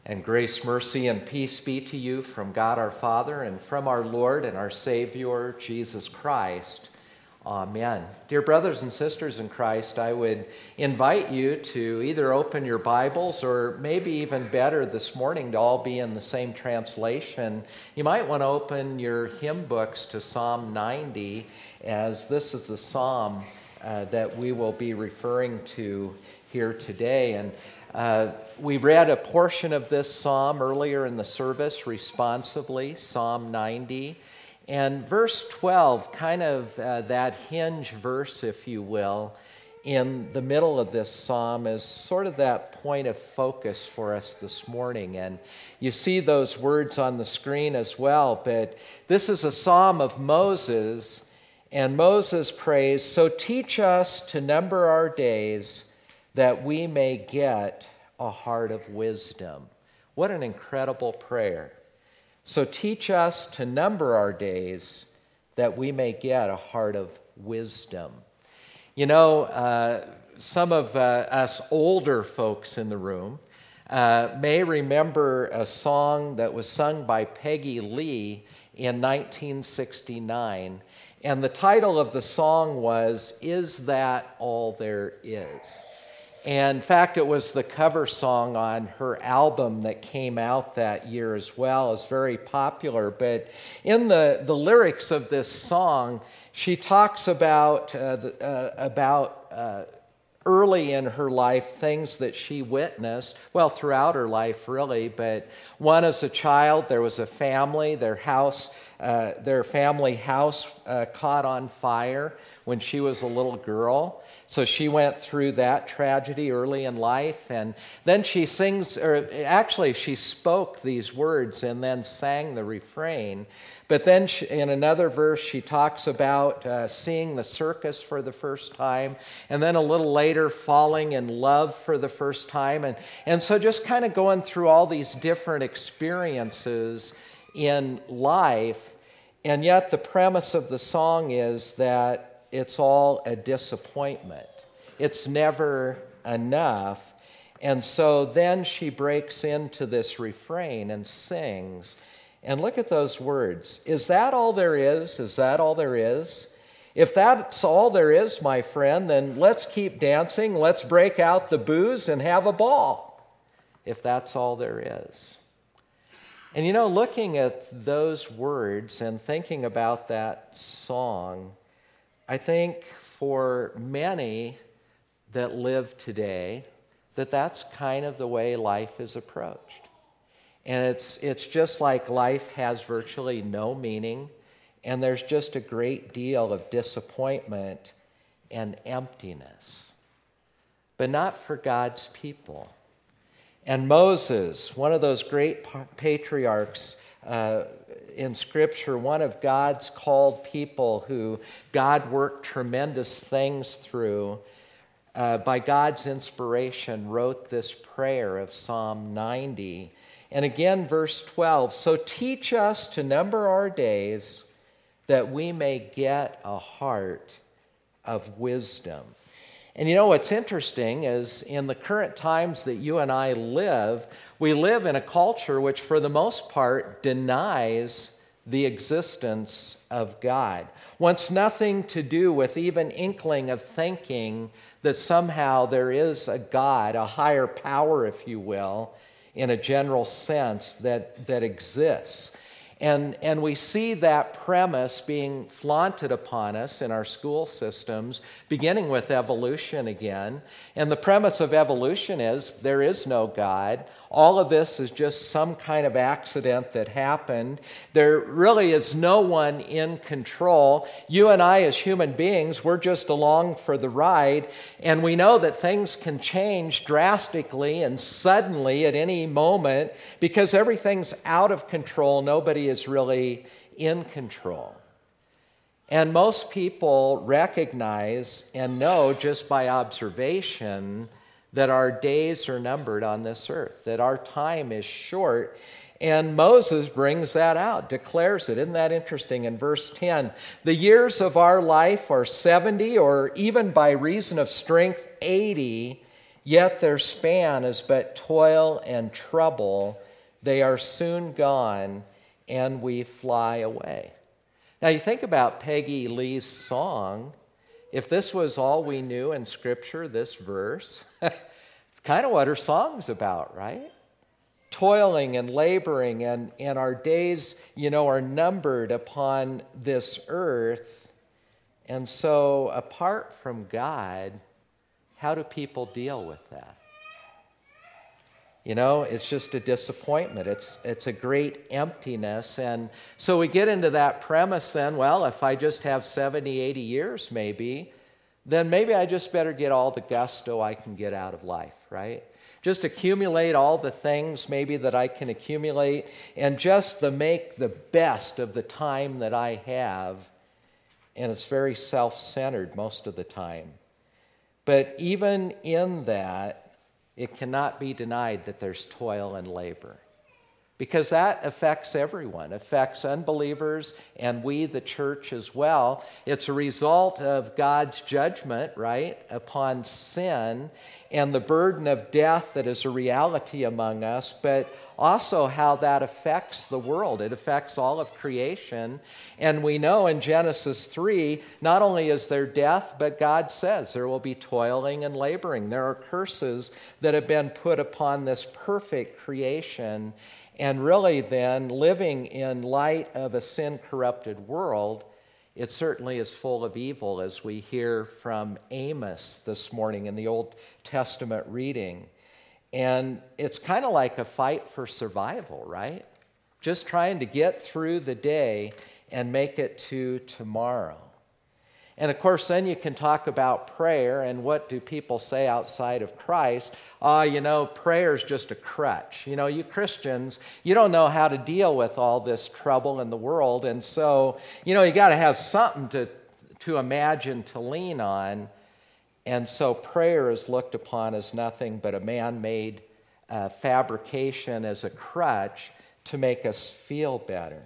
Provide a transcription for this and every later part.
And grace, mercy, and peace be to you from God our Father and from our Lord and our Savior, Jesus Christ. Amen. Dear brothers and sisters in Christ, I would invite you to either open your Bibles or maybe even better this morning to all be in the same translation. You might want to open your hymn books to Psalm 90, as this is the psalm that we will be referring to here today. And we read a portion of this psalm earlier in the service responsively, Psalm 90. And verse 12, kind of that hinge verse, if you will, in the middle of this psalm is sort of that point of focus for us this morning. And you see those words on the screen as well, but this is a psalm of Moses, and Moses prays, "So teach us to number our days, that we may get a heart of wisdom." What an incredible prayer. So teach us to number our days, that we may get a heart of wisdom. You know, some of us older folks in the room may remember a song that was sung by Peggy Lee in 1969. And the title of the song was, "Is That All There Is?" And in fact, it was the cover song on her album that came out that year as well. It's very popular. But in the lyrics of this song, she talks about early in her life things that she witnessed, well, throughout her life really, but one as a child, there was a family, their family house caught on fire when she was a little girl. So she went through that tragedy early in life, and then she she spoke these words and then sang the refrain. But then in another verse, she talks about seeing the circus for the first time, and then a little later, falling in love for the first time. And so just kind of going through all these different experiences in life, and yet the premise of the song is that it's all a disappointment. It's never enough. And so then she breaks into this refrain and sings. And look at those words. Is that all there is? Is that all there is? If that's all there is, my friend, then let's keep dancing. Let's break out the booze and have a ball. If that's all there is. And you know, looking at those words and thinking about that song, I think for many that live today, that's kind of the way life is approached. And it's just like life has virtually no meaning, and there's just a great deal of disappointment and emptiness. But not for God's people. And Moses, one of those great patriarchs in Scripture, one of God's called people who God worked tremendous things through, by God's inspiration, wrote this prayer of Psalm 90. And again, verse 12, "So teach us to number our days, that we may get a heart of wisdom." And you know what's interesting is in the current times that you and I live, we live in a culture which for the most part denies the existence of God. Wants nothing to do with even inkling of thinking that somehow there is a God, a higher power, if you will, in a general sense that exists. And we see that premise being flaunted upon us in our school systems, beginning with evolution again. And the premise of evolution is there is no God. All of this is just some kind of accident that happened. There really is no one in control. You and I as human beings, we're just along for the ride. And we know that things can change drastically and suddenly at any moment because everything's out of control. Nobody is really in control. And most people recognize and know just by observation that our days are numbered on this earth, that our time is short. And Moses brings that out, declares it. Isn't that interesting? In verse 10, "The years of our life are 70, or even by reason of strength 80, Yet their span is but toil and trouble. They are soon gone, and we fly away. Now you think about Peggy Lee's song. If this was all we knew in Scripture, this verse, it's kind of what her song's about, right? Toiling and laboring, and our days, are numbered upon this earth. And so apart from God, how do people deal with that? It's just a disappointment. It's a great emptiness. And so we get into that premise then, well, if I just have 70, 80 years maybe, then maybe I just better get all the gusto I can get out of life, right? Just accumulate all the things maybe that I can accumulate and just make the best of the time that I have. And it's very self-centered most of the time. But even in that, it cannot be denied that there's toil and labor, because that affects everyone, affects unbelievers and we, the church, as well. It's a result of God's judgment, right, upon sin and the burden of death that is a reality among us, but also how that affects the world. It affects all of creation. And we know in Genesis 3, not only is there death, but God says there will be toiling and laboring. There are curses that have been put upon this perfect creation. And really then, living in light of a sin-corrupted world, it certainly is full of evil, as we hear from Amos this morning in the Old Testament reading. And it's kind of like a fight for survival, right? Just trying to get through the day and make it to tomorrow. And of course, then you can talk about prayer, and what do people say outside of Christ? Prayer is just a crutch. You Christians, you don't know how to deal with all this trouble in the world, and so, you got to have something to imagine, to lean on. And so prayer is looked upon as nothing but a man-made fabrication, as a crutch to make us feel better.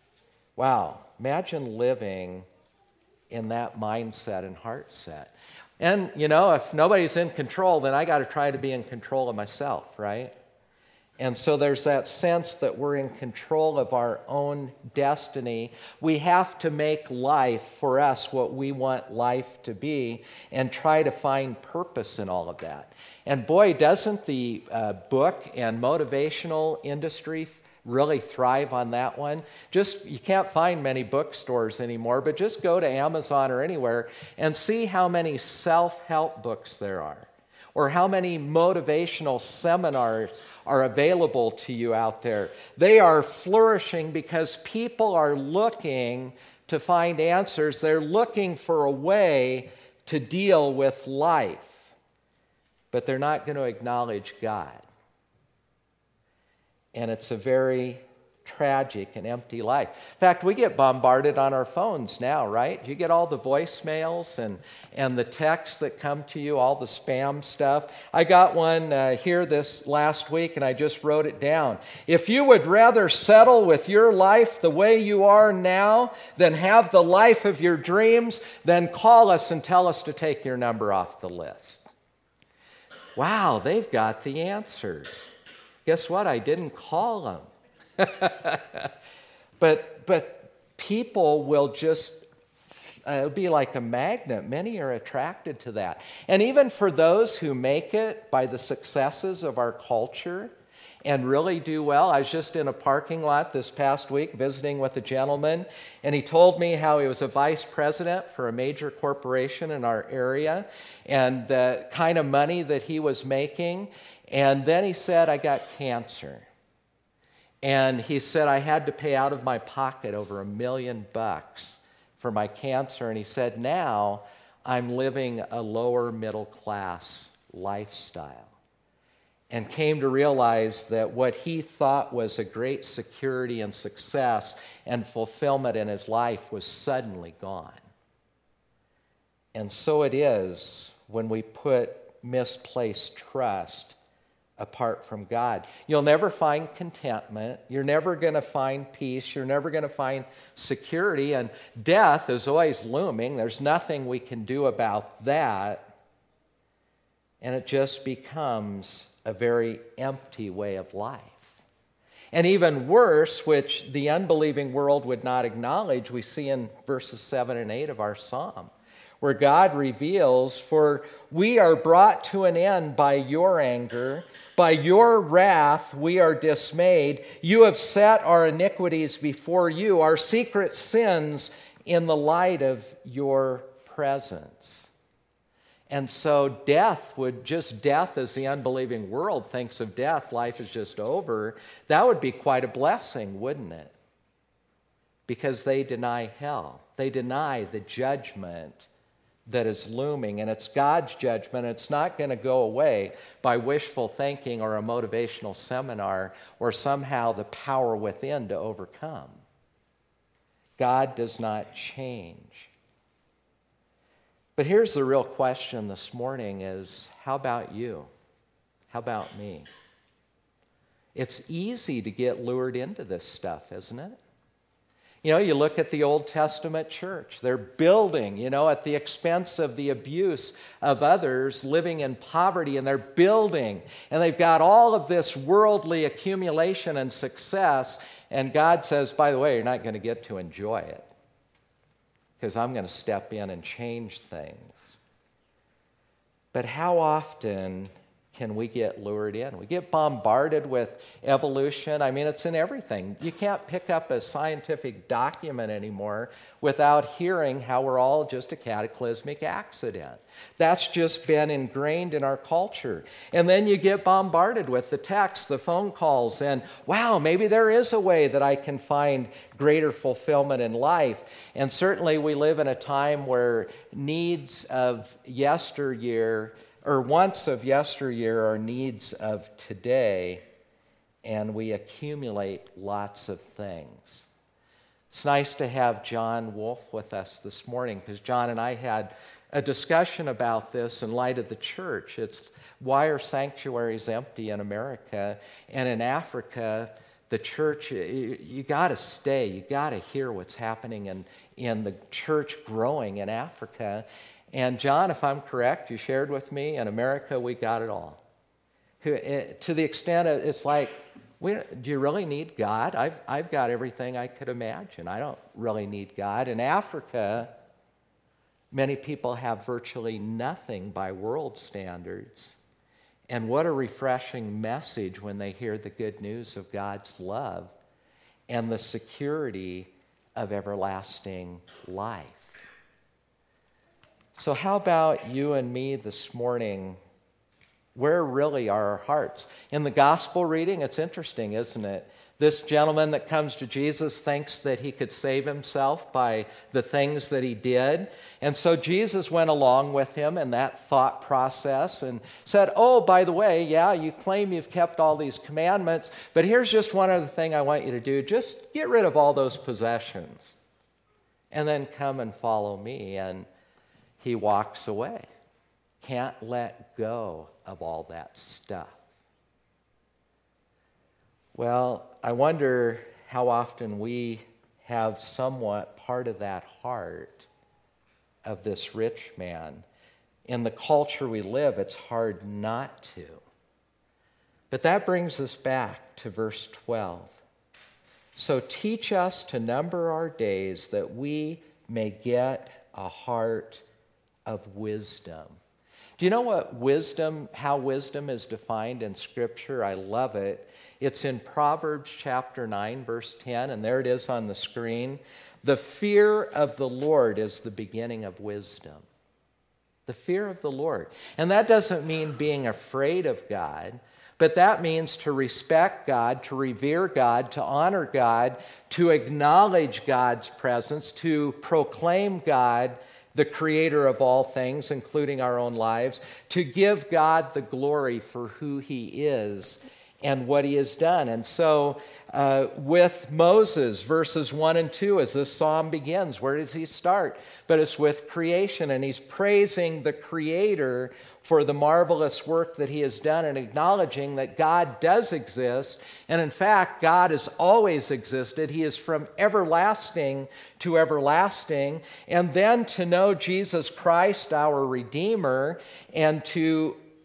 Wow, imagine living in that mindset and heart set. And, if nobody's in control, then I got to try to be in control of myself, right? And so there's that sense that we're in control of our own destiny. We have to make life for us what we want life to be and try to find purpose in all of that. And boy, doesn't the book and motivational industry really thrive on that one. You can't find many bookstores anymore, but just go to Amazon or anywhere and see how many self-help books there are, or how many motivational seminars are available to you out there. They are flourishing because people are looking to find answers. They're looking for a way to deal with life, but they're not going to acknowledge God. And it's a very tragic and empty life. In fact, we get bombarded on our phones now, right? You get all the voicemails and the texts that come to you, all the spam stuff. I got one here this last week, and I just wrote it down. If you would rather settle with your life the way you are now than have the life of your dreams, then call us and tell us to take your number off the list. Wow, they've got the answers. Guess what? I didn't call them. But people will just, it'll be like a magnet. Many are attracted to that. And even for those who make it by the successes of our culture and really do well. I was just in a parking lot this past week visiting with a gentleman, and he told me how he was a vice president for a major corporation in our area and the kind of money that he was making. And then he said, I got cancer. And he said, I had to pay out of my pocket over $1 million for my cancer. And he said, now I'm living a lower middle class lifestyle. And came to realize that what he thought was a great security and success and fulfillment in his life was suddenly gone. And so it is when we put misplaced trust apart from God. You'll never find contentment. You're never going to find peace. You're never going to find security. And death is always looming. There's nothing we can do about that. and it just becomes a very empty way of life. And even worse, which the unbelieving world would not acknowledge, we see in verses 7 and 8 of our psalm, where God reveals, "For we are brought to an end by your anger. By your wrath we are dismayed. You have set our iniquities before you, our secret sins in the light of your presence." And so death as the unbelieving world thinks of death, life is just over, that would be quite a blessing, wouldn't it? Because they deny hell. They deny the judgment that is looming, and it's God's judgment. It's not going to go away by wishful thinking or a motivational seminar or somehow the power within to overcome. God does not change. But here's the real question this morning is, how about you? How about me? It's easy to get lured into this stuff, isn't it? You know, you look at the Old Testament church. They're building, at the expense of the abuse of others, living in poverty, and they're building. And they've got all of this worldly accumulation and success. And God says, by the way, you're not going to get to enjoy it, because I'm going to step in and change things. But how often can we get lured in? We get bombarded with evolution. I mean, it's in everything. You can't pick up a scientific document anymore without hearing how we're all just a cataclysmic accident. That's just been ingrained in our culture. And then you get bombarded with the texts, the phone calls, and wow, maybe there is a way that I can find greater fulfillment in life. And certainly we live in a time where needs of yesteryear or wants of yesteryear are needs of today, and we accumulate lots of things. It's nice to have John Wolfe with us this morning, because John and I had a discussion about this in light of the church. It's why are sanctuaries empty in America? And in Africa, the church, you got to stay. You got to hear what's happening in the church growing in Africa. And John, if I'm correct, you shared with me, in America, we got it all. To the extent of, it's like, do you really need God? I've got everything I could imagine. I don't really need God. In Africa, many people have virtually nothing by world standards. And what a refreshing message when they hear the good news of God's love and the security of everlasting life. So how about you and me this morning? Where really are our hearts? In the gospel reading, it's interesting, isn't it? This gentleman that comes to Jesus thinks that he could save himself by the things that he did. And so Jesus went along with him in that thought process and said, oh, by the way, yeah, you claim you've kept all these commandments, but here's just one other thing I want you to do. Just get rid of all those possessions and then come and follow me. And he walks away. Can't let go of all that stuff. Well, I wonder how often we have somewhat part of that heart of this rich man. In the culture we live, it's hard not to. But that brings us back to verse 12. So teach us to number our days that we may get a heart of wisdom. Do you know how wisdom is defined in Scripture? I love it. It's in Proverbs chapter 9, verse 10, and there it is on the screen. The fear of the Lord is the beginning of wisdom. The fear of the Lord. And that doesn't mean being afraid of God, but that means to respect God, to revere God, to honor God, to acknowledge God's presence, to proclaim God, the creator of all things, including our own lives, to give God the glory for who he is and what he has done. And so with Moses, verses 1 and 2, as this psalm begins, where does he start? But it's with creation, and he's praising the Creator for the marvelous work that he has done and acknowledging that God does exist. And in fact, God has always existed. He is from everlasting to everlasting. And then to know Jesus Christ, our Redeemer, and to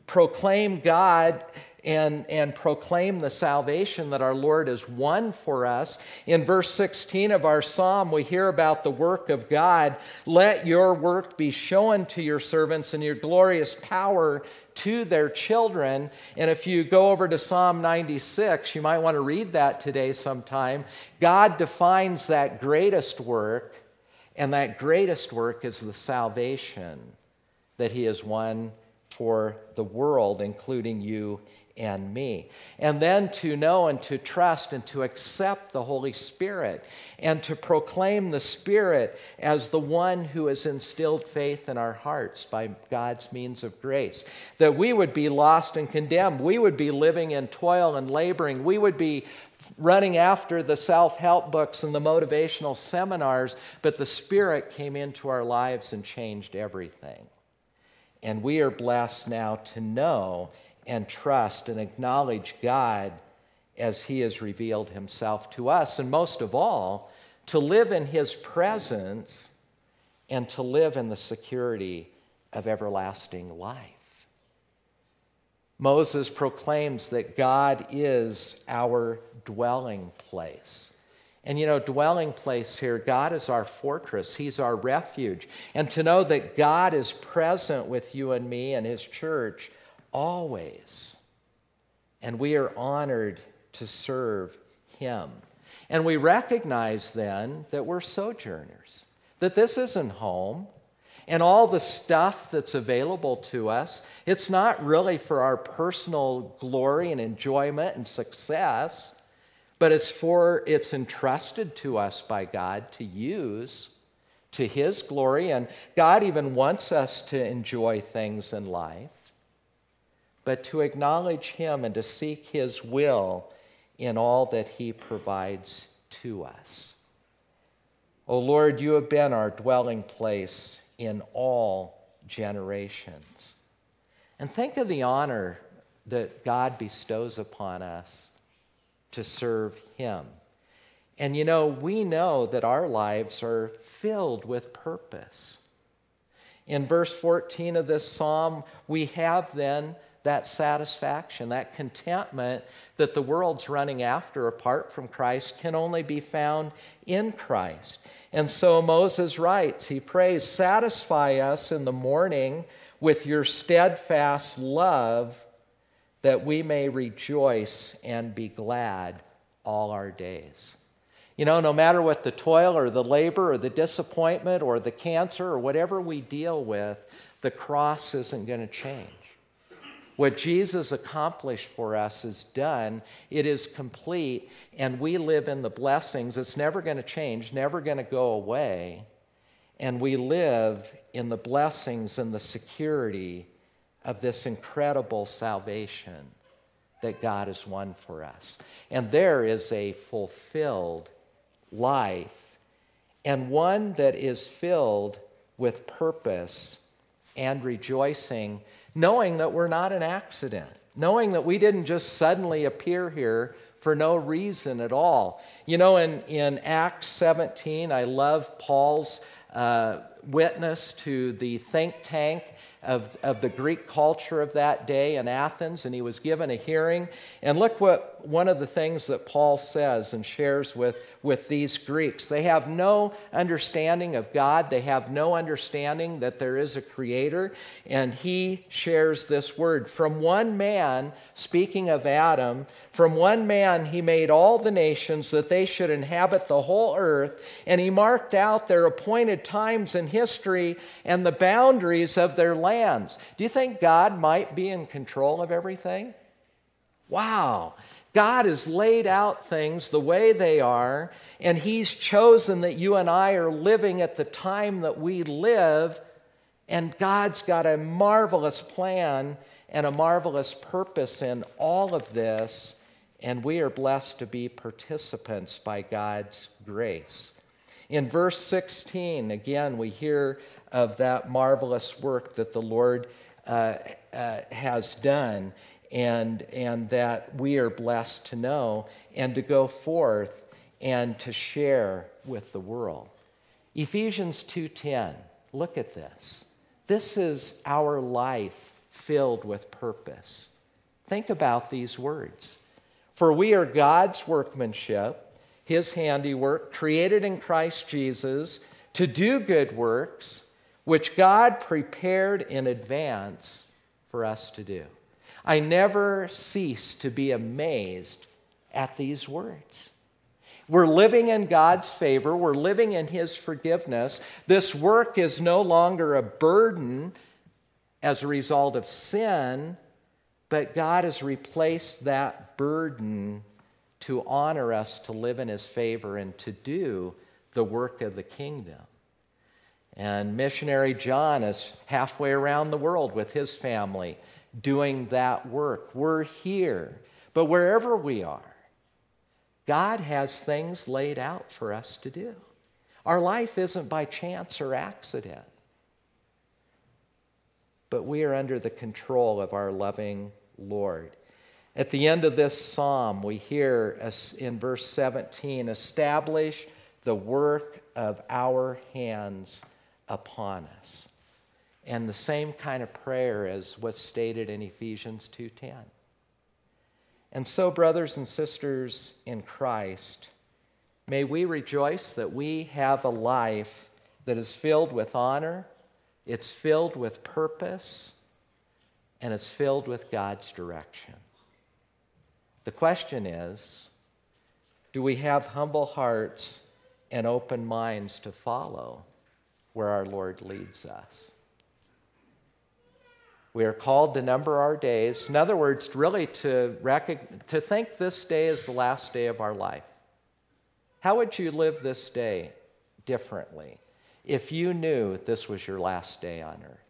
proclaim God and proclaim the salvation that our Lord has won for us. In verse 16 of our psalm, we hear about the work of God. Let your work be shown to your servants and your glorious power to their children. And if you go over to Psalm 96, you might want to read that today sometime. God defines that greatest work, and that greatest work is the salvation that he has won for the world, including you and me. And then to know and to trust and to accept the Holy Spirit and to proclaim the Spirit as the one who has instilled faith in our hearts by God's means of grace. That we would be lost and condemned. We would be living in toil and laboring. We would be running after the self-help books and the motivational seminars, but the Spirit came into our lives and changed everything. And we are blessed now to know and trust and acknowledge God as he has revealed himself to us. And most of all, to live in his presence and to live in the security of everlasting life. Moses proclaims that God is our dwelling place. And dwelling place here, God is our fortress. He's our refuge. And to know that God is present with you and me and his church always. And we are honored to serve him. And we recognize then that we're sojourners, that this isn't home. And all the stuff that's available to us, it's not really for our personal glory and enjoyment and success, but it's entrusted to us by God to use to his glory. And God even wants us to enjoy things in life, but to acknowledge him and to seek his will in all that he provides to us. O Lord, you have been our dwelling place in all generations. And think of the honor that God bestows upon us to serve him. And we know that our lives are filled with purpose. In verse 14 of this psalm, we have then that satisfaction, that contentment that the world's running after apart from Christ can only be found in Christ. And so Moses writes, he prays, satisfy us in the morning with your steadfast love, that we may rejoice and be glad all our days. No matter what the toil or the labor or the disappointment or the cancer or whatever we deal with, the cross isn't going to change. What Jesus accomplished for us is done. It is complete, and we live in the blessings. It's never going to change, never going to go away. And we live in the blessings and the security of this incredible salvation that God has won for us. And there is a fulfilled life, and one that is filled with purpose and rejoicing, knowing that we're not an accident, knowing that we didn't just suddenly appear here for no reason at all. In Acts 17, I love Paul's witness to the think tank of the Greek culture of that day in Athens, and he was given a hearing. And look what one of the things that Paul says and shares with these Greeks. They have no understanding of God. They have no understanding that there is a creator. And he shares this word. From one man, speaking of Adam, from one man he made all the nations that they should inhabit the whole earth, and he marked out their appointed times in history and the boundaries of their lands. Do you think God might be in control of everything? Wow. God has laid out things the way they are, and he's chosen that you and I are living at the time that we live, and God's got a marvelous plan and a marvelous purpose in all of this, and we are blessed to be participants by God's grace. In verse 16, again, we hear of that marvelous work that the Lord has done, and that we are blessed to know and to go forth and to share with the world. Ephesians 2:10, look at this. This is our life filled with purpose. Think about these words. For we are God's workmanship, his handiwork, created in Christ Jesus to do good works, which God prepared in advance for us to do. I never cease to be amazed at these words. We're living in God's favor. We're living in his forgiveness. This work is no longer a burden as a result of sin, but God has replaced that burden to honor us, to live in his favor, and to do the work of the kingdom. And missionary John is halfway around the world with his family doing that work. We're here. But wherever we are, God has things laid out for us to do. Our life isn't by chance or accident, but we are under the control of our loving Lord. At the end of this psalm, we hear in verse 17, establish the work of our hands upon us. And the same kind of prayer as what's stated in Ephesians 2:10. And so, brothers and sisters in Christ, may we rejoice that we have a life that is filled with honor, it's filled with purpose, and it's filled with God's direction. The question is, do we have humble hearts and open minds to follow where our Lord leads us? We are called to number our days. In other words, really to think this day is the last day of our life. How would you live this day differently if you knew this was your last day on earth?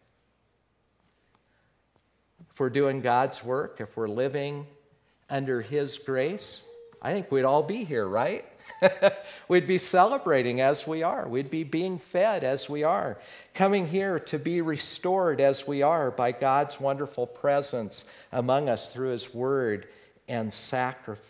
If we're doing God's work, if we're living under his grace, I think we'd all be here, right? We'd be celebrating as we are. We'd be being fed as we are. Coming here to be restored as we are by God's wonderful presence among us through his word and sacrament.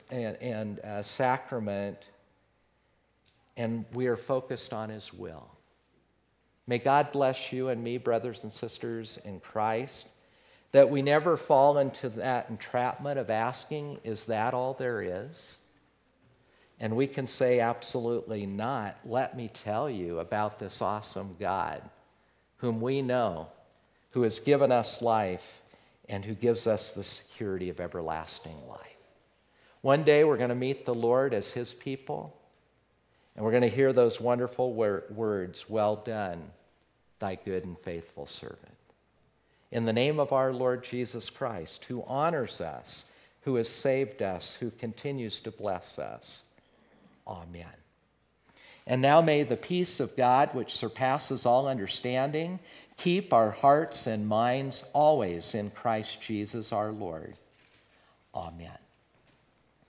And we are focused on his will. May God bless you and me, brothers and sisters in Christ, that we never fall into that entrapment of asking, is that all there is? And we can say, absolutely not. Let me tell you about this awesome God whom we know, who has given us life and who gives us the security of everlasting life. One day we're going to meet the Lord as his people, and we're going to hear those wonderful words, well done, thy good and faithful servant. In the name of our Lord Jesus Christ, who honors us, who has saved us, who continues to bless us. Amen. And now may the peace of God, which surpasses all understanding, keep our hearts and minds always in Christ Jesus our Lord. Amen.